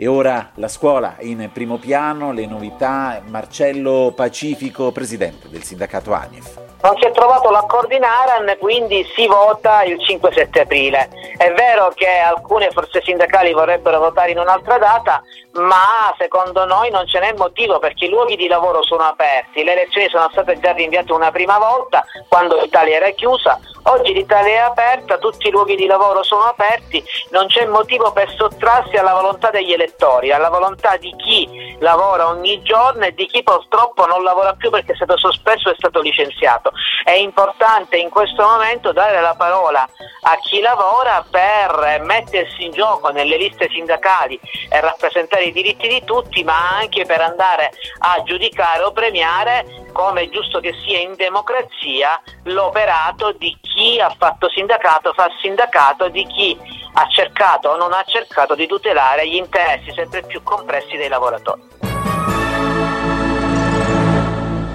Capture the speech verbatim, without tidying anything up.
E ora la scuola in primo piano, le novità. Marcello Pacifico, presidente del sindacato ANIEF. Non si è trovato l'accordo in Aran, quindi si vota il cinque sette aprile. È vero che alcune forze sindacali vorrebbero votare in un'altra data, ma secondo noi non ce n'è motivo, perché i luoghi di lavoro sono aperti. Le elezioni sono state già rinviate una prima volta quando l'Italia era chiusa. Oggi l'Italia è aperta, tutti i luoghi di lavoro sono aperti, non c'è motivo per sottrarsi alla volontà degli elettori, alla volontà di chi lavora ogni giorno e di chi purtroppo non lavora più perché è stato sospeso e è stato licenziato. È importante in questo momento dare la parola a chi lavora per mettersi in gioco nelle liste sindacali e rappresentare i diritti di tutti, ma anche per andare a giudicare o premiare, come è giusto che sia in democrazia, l'operato di chi ha fatto sindacato, fa sindacato, di chi ha cercato o non ha cercato di tutelare gli interessi sempre più compressi dei lavoratori.